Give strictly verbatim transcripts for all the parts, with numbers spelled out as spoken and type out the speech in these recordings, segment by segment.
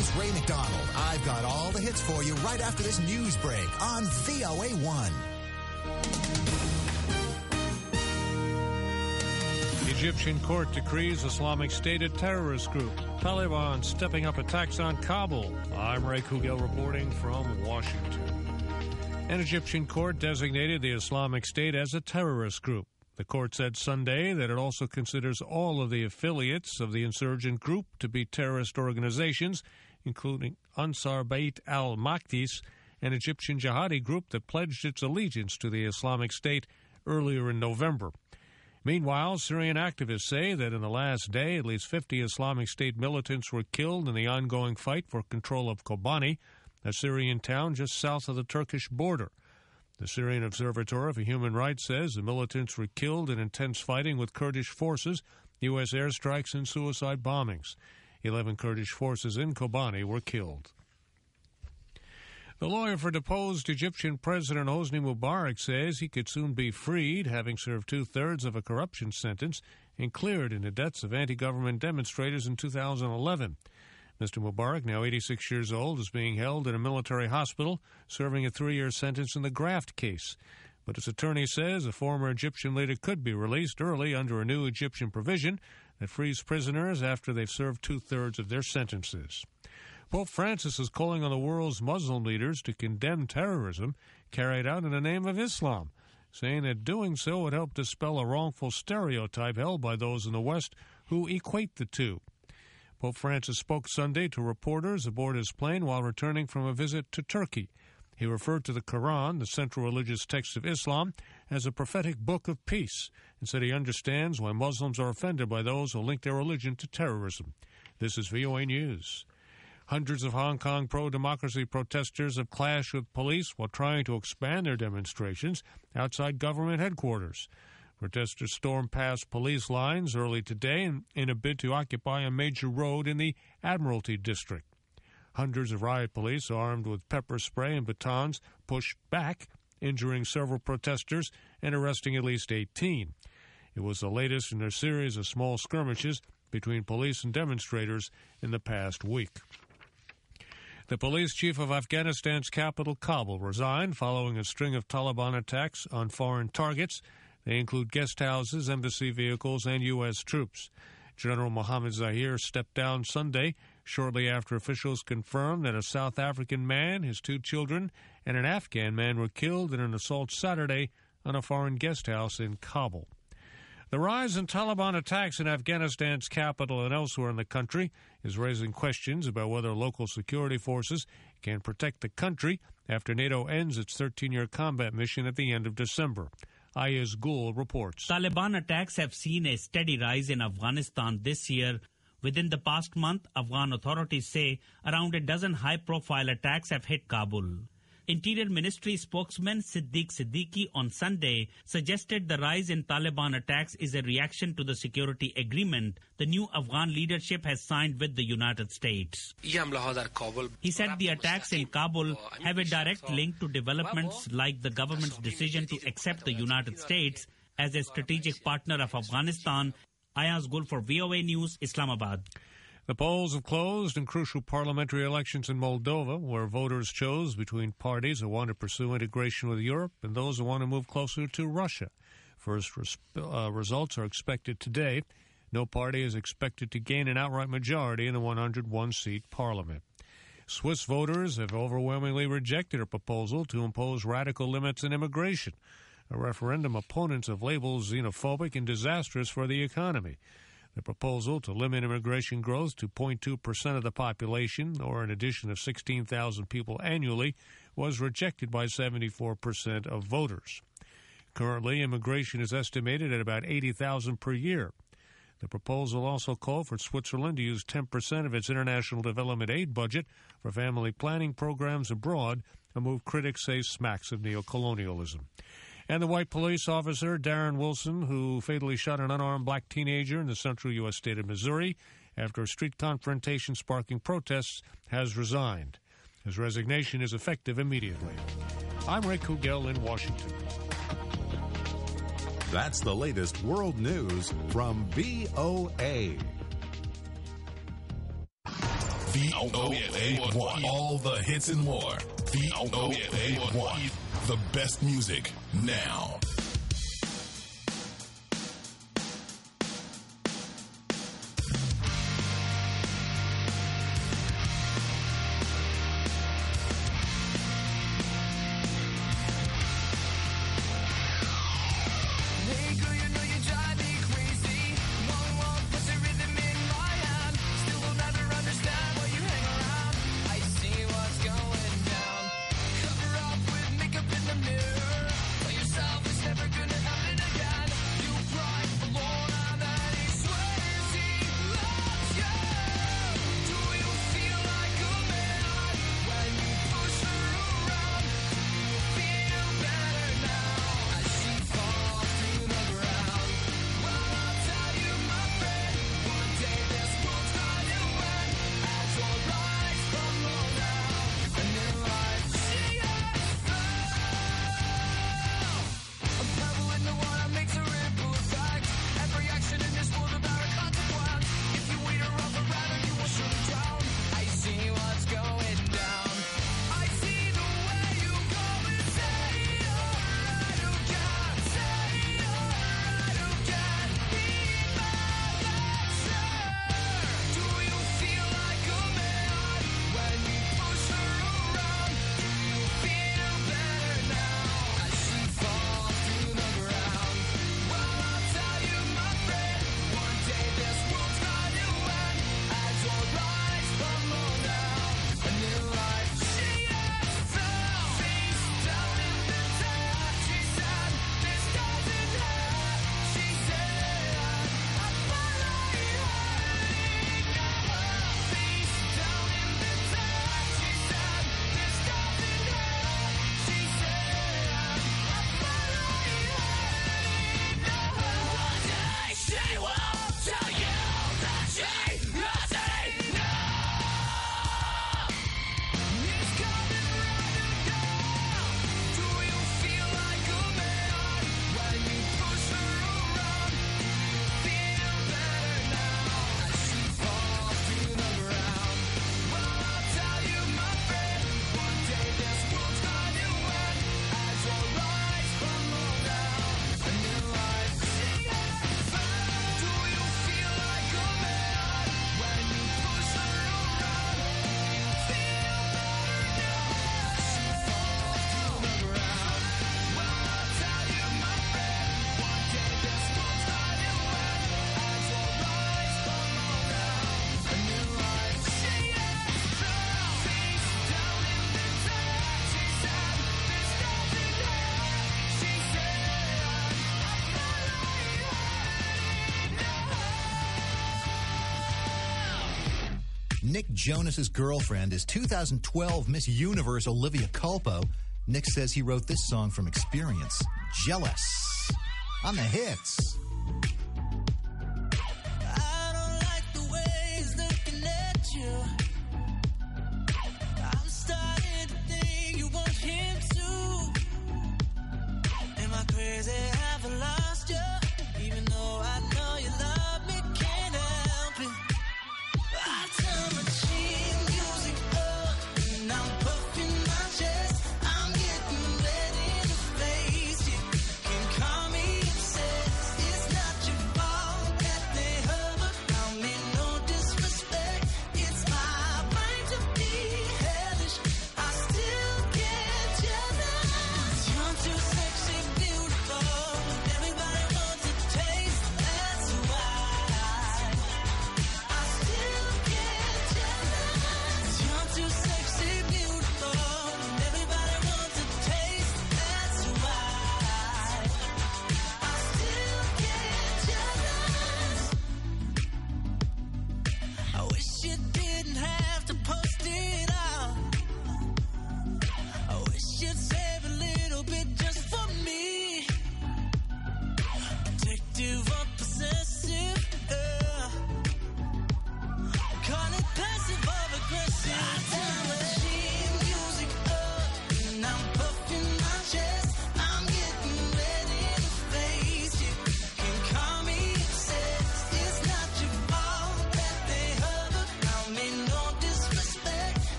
is Ray McDonald. I've got all the hits for you right after this news break on V O A one. Egyptian court decrees Islamic State a terrorist group. Taliban stepping up attacks on Kabul. I'm Ray Kugel reporting from Washington. An Egyptian court designated the Islamic State as a terrorist group. The court said Sunday that it also considers all of the affiliates of the insurgent group to be terrorist organizations, including Ansar Bait al-Maqdis, an Egyptian jihadi group that pledged its allegiance to the Islamic State earlier in November. Meanwhile, Syrian activists say that in the last day, at least fifty Islamic State militants were killed in the ongoing fight for control of Kobani, a Syrian town just south of the Turkish border. The Syrian Observatory for Human Rights says the militants were killed in intense fighting with Kurdish forces, U S airstrikes, and suicide bombings. Eleven Kurdish forces in Kobani were killed. The lawyer for deposed Egyptian President Hosni Mubarak says he could soon be freed, having served two-thirds of a corruption sentence and cleared in the deaths of anti-government demonstrators in two thousand eleven. Mister Mubarak, now eighty-six years old, is being held in a military hospital, serving a three-year sentence in the graft case. But his attorney says a former Egyptian leader could be released early under a new Egyptian provision that frees prisoners after they've served two-thirds of their sentences. Pope Francis is calling on the world's Muslim leaders to condemn terrorism carried out in the name of Islam, saying that doing so would help dispel a wrongful stereotype held by those in the West who equate the two. Pope Francis spoke Sunday to reporters aboard his plane while returning from a visit to Turkey. He referred to the Quran, the central religious text of Islam, as a prophetic book of peace, and said he understands why Muslims are offended by those who link their religion to terrorism. This is V O A News. Hundreds of Hong Kong pro-democracy protesters have clashed with police while trying to expand their demonstrations outside government headquarters. Protesters stormed past police lines early today in, in a bid to occupy a major road in the Admiralty District. Hundreds of riot police, armed with pepper spray and batons, pushed back, injuring several protesters and arresting at least eighteen. It was the latest in a series of small skirmishes between police and demonstrators in the past week. The police chief of Afghanistan's capital, Kabul, resigned following a string of Taliban attacks on foreign targets. They include guest houses, embassy vehicles, and U S troops. General Mohammad Zahir stepped down Sunday, shortly after officials confirmed that a South African man, his two children, and an Afghan man were killed in an assault Saturday on a foreign guest house in Kabul. The rise in Taliban attacks in Afghanistan's capital and elsewhere in the country is raising questions about whether local security forces can protect the country after NATO ends its thirteen-year combat mission at the end of December. Ayaz Gul reports. Taliban attacks have seen a steady rise in Afghanistan this year. Within the past month, Afghan authorities say around a dozen high-profile attacks have hit Kabul. Interior Ministry spokesman Siddiq Siddiqui on Sunday suggested the rise in Taliban attacks is a reaction to the security agreement the new Afghan leadership has signed with the United States. He said the attacks in Kabul have a direct link to developments like the government's decision to accept the United States as a strategic partner of Afghanistan. Ayaz Gul for V O A News, Islamabad. The polls have closed in crucial parliamentary elections in Moldova, where voters chose between parties who want to pursue integration with Europe and those who want to move closer to Russia. First res- uh, results are expected today. No party is expected to gain an outright majority in the one hundred one seat parliament. Swiss voters have overwhelmingly rejected a proposal to impose radical limits on immigration, a referendum opponents have labeled xenophobic and disastrous for the economy. The proposal to limit immigration growth to zero point two percent of the population, or an addition of sixteen thousand people annually, was rejected by seventy-four percent of voters. Currently, immigration is estimated at about eighty thousand per year. The proposal also called for Switzerland to use ten percent of its international development aid budget for family planning programs abroad, a move critics say smacks of neocolonialism. And the white police officer, Darren Wilson, who fatally shot an unarmed black teenager in the central U S state of Missouri after a street confrontation sparking protests, has resigned. His resignation is effective immediately. I'm Ray Kugel in Washington. That's the latest world news from V O A. V O A one. All the hits and more. V O A one. The best music now. Nick Jonas's girlfriend is two thousand twelve Miss Universe Olivia Culpo. Nick says he wrote this song from experience. Jealous. On the hits. I don't like the way he's looking at you. I'm starting to think you want him too. Am I crazy? Have I lost you? Even though I know you love me, can't help it. I turn my cheap music up and I'm puffing my chest. I'm getting red in the face. You can call me obsessed. It's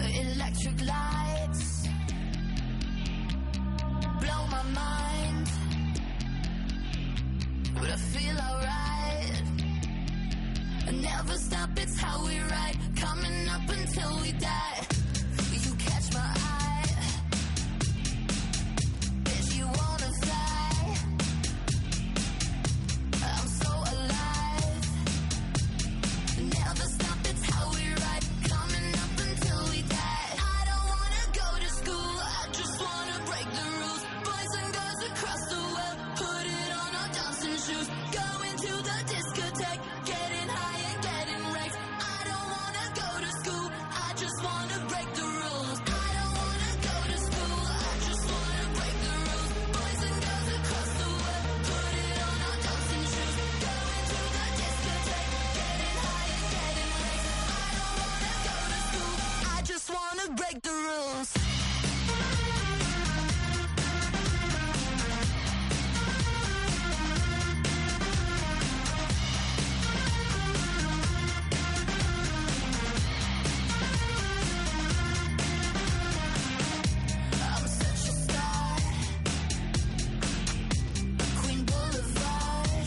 electric lights blow my mind, but I feel alright. I never stop, it's how we ride, coming up until we die. You catch my eye, if you wanna fly, I'm so alive. Never stop, it's how we ride, coming up until we die. I don't wanna go to school, I just wanna break the rules. Boys and girls across the world, put it on our dancing shoes. Going to the discotheque, getting high and getting wrecked. I don't wanna go to school, I just wanna break the rules. I don't wanna go to school, I just wanna break the rules. Boys and girls across the world, put it on our dancing shoes. Going to the discotheque, getting high and getting wrecked. I don't wanna go to school, I just wanna break the rules. I'm such a star, Queen Boulevard,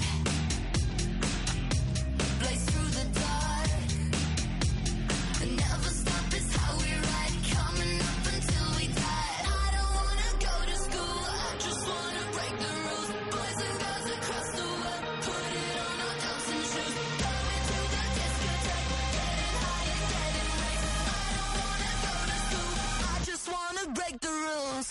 blaze through the dark, never stop, it's how we ride, coming up until we die. I don't wanna go to school, I just wanna break the rules. Boys and girls across the world, put it on our dancing shoes. Going to the discotheque, getting high and getting wrecked. I don't wanna go to school, I just wanna break the rules.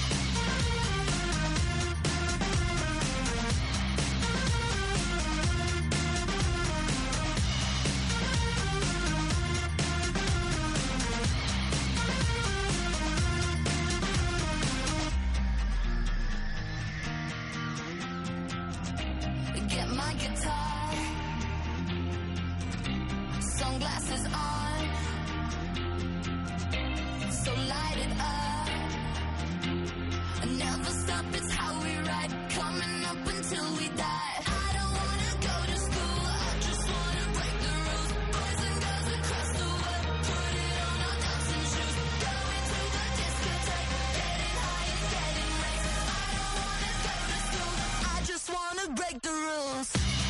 Get my guitar, sunglasses on, so light it up. Never stop, it's how we ride, coming up until we die. I don't wanna go to school, I just wanna break the rules. Boys and girls across the world, put it on our dancing shoes. Going to the discotheque, getting high and getting wrecked. I don't wanna go to school, I just wanna break the rules.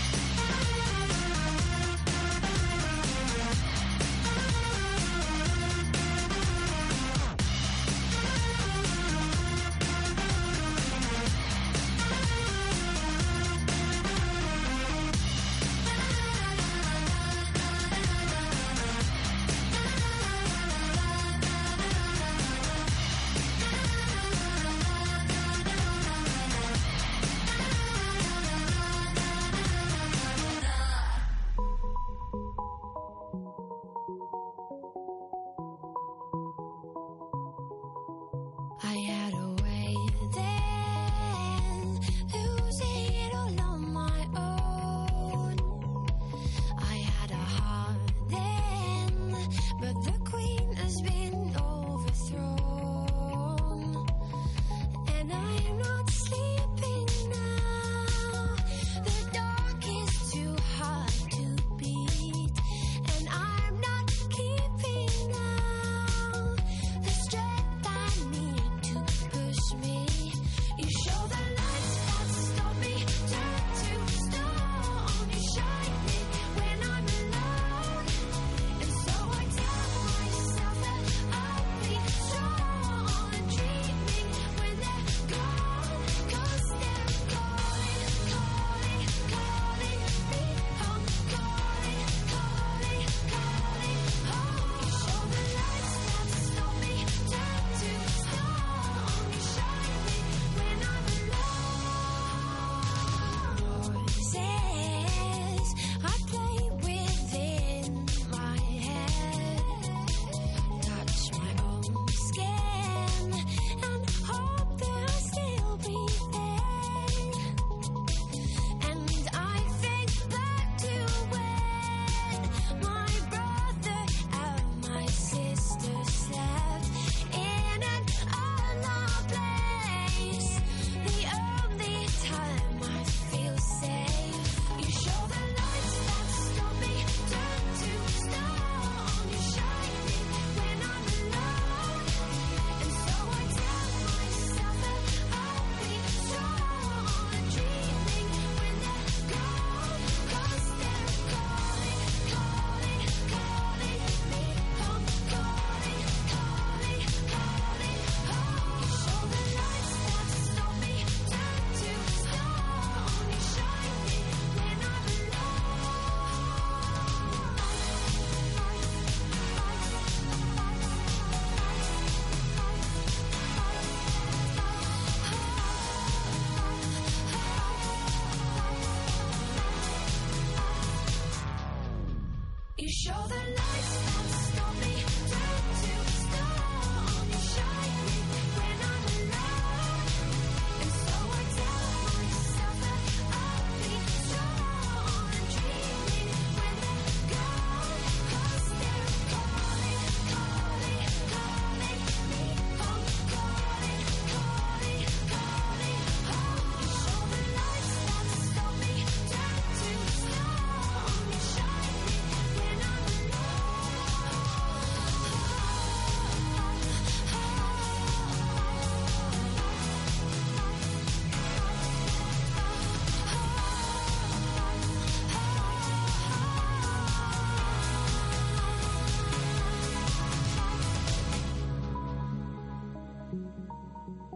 I had a way then, losing it all on my own. I had a heart then, but the queen has been overthrown. And I'm not sleeping now, the dark is too hard to beat. And I'm not keeping now the strength I need to push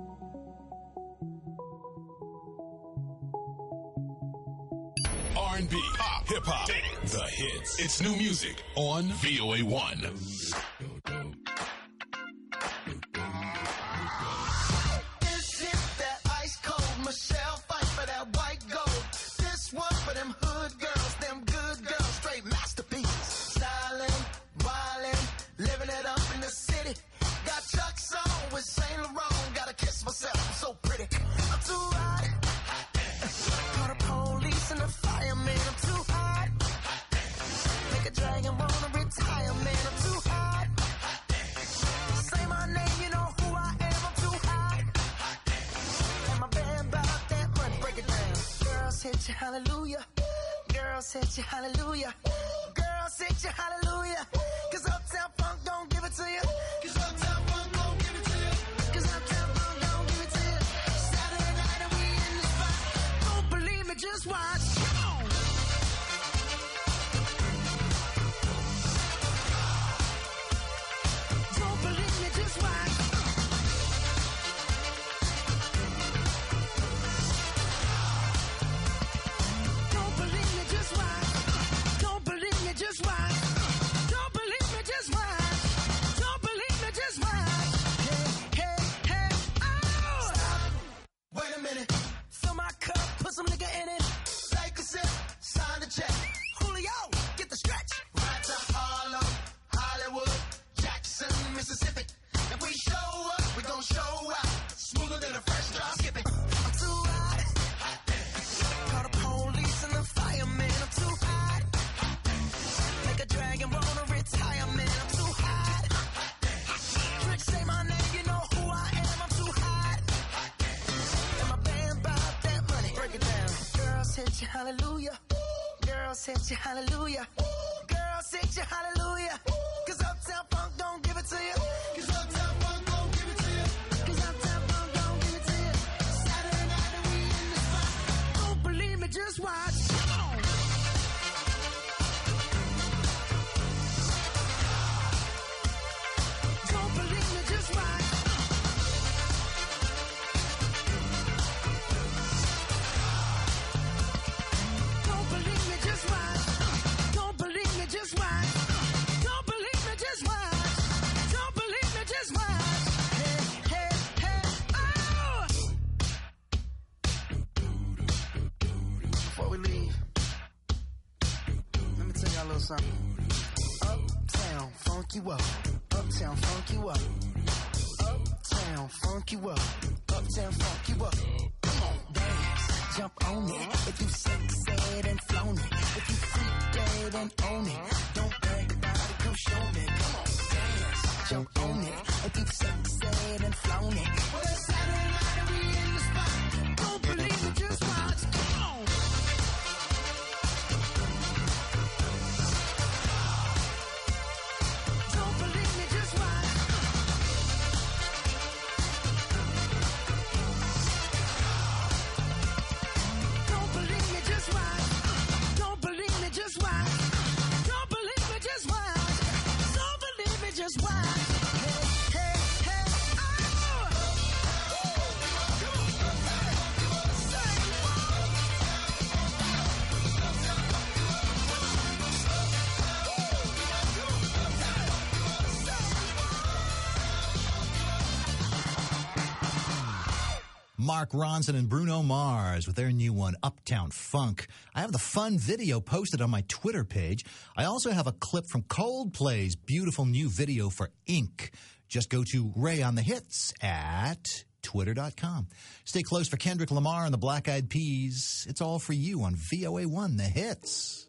R and B, pop, hip hop, the hits. It's new music on V O A one. This is that ice cold Michelle fight for that white gold. This one for them hood girls, them good girls, straight masterpieces. Stylin', wildin', living it up in the city. Got Chuck's on with Saint Laurent. Gotta kiss myself, I'm so pretty. I'm too hot. Call the police and the fireman. I'm too hot. Make a dragon wanna retire, man. I'm too hot. Say my name, you know who I am. I'm too hot. And my band about that money, break it down. Girls hit you, hallelujah. Girls hit you, hallelujah. Girls hit you, hallelujah. Cause Uptown Funk don't give it to you. Cause Uptown Funk don't give it to you. Cause Uptown Funk don't give it to you. Saturday night and we in the spot. Don't believe me, just watch. Come on. Don't believe me, just watch. Don't believe me, just watch. Don't believe me, just watch. Don't believe me, just watch. Don't believe me, just watch. Hey, hey, hey, oh! Stop. Wait a minute. Fill my cup, put some nigga in it. Take a sip, sign the check. Julio, get the stretch. Right to Harlem, Hollywood, Jackson, Mississippi. If we show up, we gon' show out. Smoother than a fresh drop skipping. I'm too hot. Call the police and the fireman. I'm too hot. Make a dragon wanna retire, man. I'm too hot. Trick, say my name, you know who I am. I'm too hot. And my band bought that money. Break it down. Girls hit you, hallelujah. Girls hit you, hallelujah. Girls hit you, hallelujah. Cause Uptown Funk don't give it to you. Cause Uptown Funk don't give it to you. Cause Uptown Funk don't give it to you. Saturday night and we in the spot. Don't believe me, just watch. Come on. Don't believe me, just watch. Don't believe me, just watch. Don't believe me, just watch. Don't believe me, just watch. Don't believe me, just watch. Hey, hey, hey, oh! Before we leave, let me tell y'all a little something. Uptown, funk you up. Uptown, funk you up. Uptown, funk you up. Uptown, funk you up. Come on, dance, jump on it. If you sexed and flown it. If you freak dead and own it. Don't brag about it, come show me. Come on, dance, jump on it. If you sexed and flown it. Well, it's Saturday night and we in the spot. Don't believe me, just watch. Come on. Don't believe me, just watch. Don't believe me, just watch. Don't believe me, just watch. Don't believe me, just watch. Don't believe me, just watch. Hey, hey, hey, oh! Mark Ronson and Bruno Mars with their new one, Uptown Funk. I have the fun video posted on my Twitter page. I also have a clip from Coldplay's beautiful new video for Ink. Just go to Ray on the Hits at twitter dot com. Stay close for Kendrick Lamar and the Black Eyed Peas. It's all for you on V O A one, The Hits.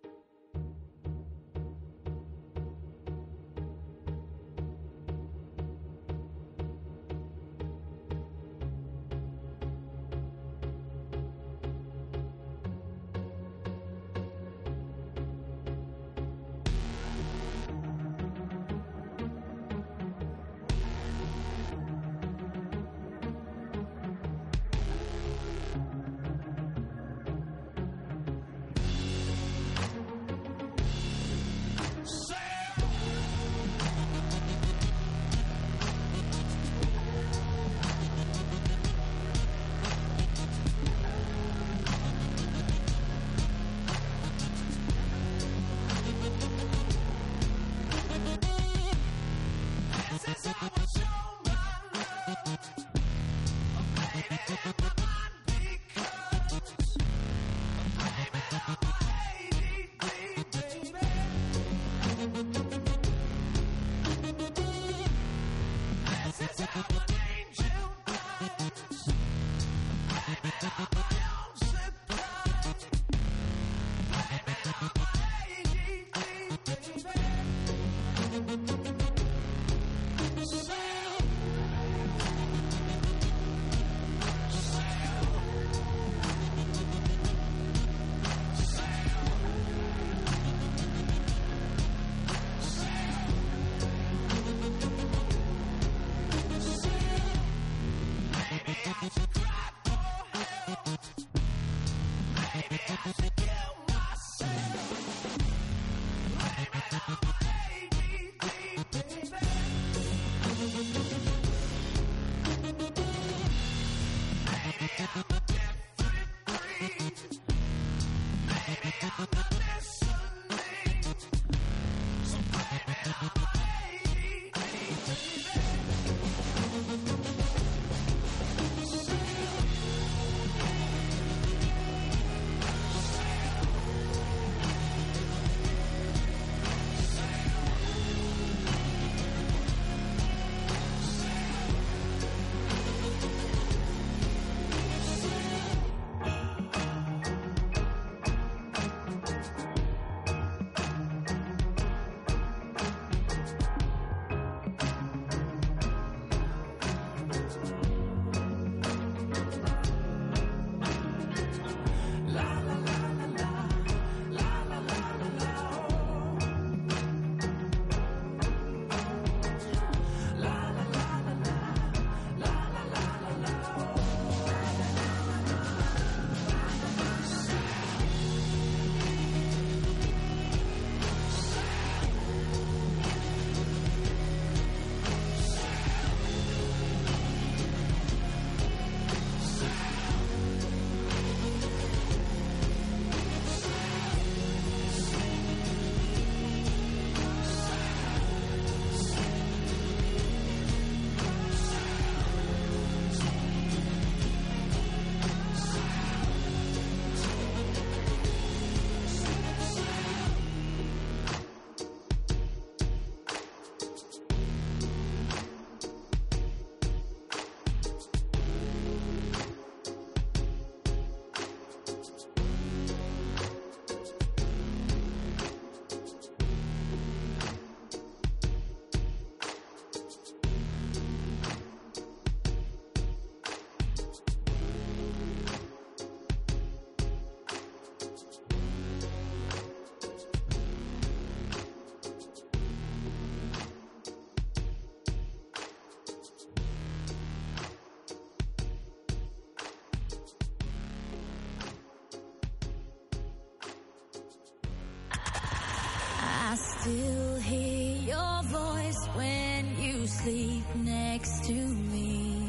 I still hear your voice when you sleep next to me.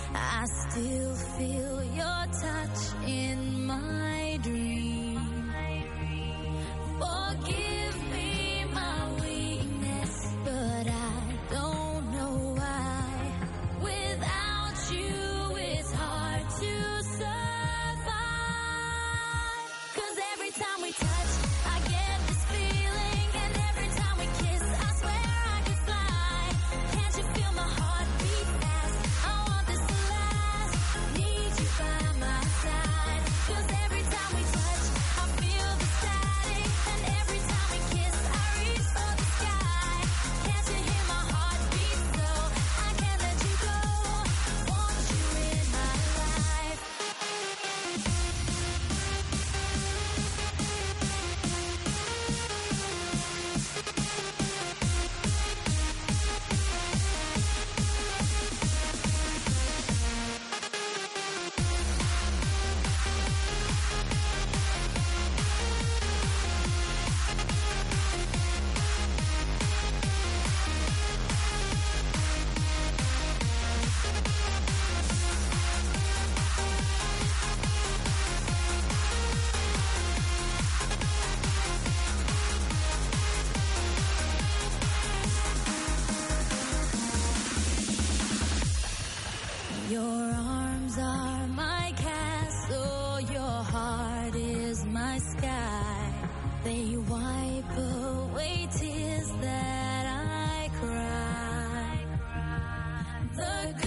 I still feel your touch in my dream. Forgive me my weakness, but I don't know why. Without you, it's hard to survive. 'Cause every time we touch, I get this feeling, and every time we kiss, I swear I could fly. Can't you feel my heart beat fast? I want this to last. Need you by my side. 'Cause every time we touch, I feel the static, and every time we kiss, I reach for the sky. Can't you hear my heart beat so? I can't let you go. Want you in my life. Your arms are my castle, your heart is my sky. They wipe away tears that I cry. The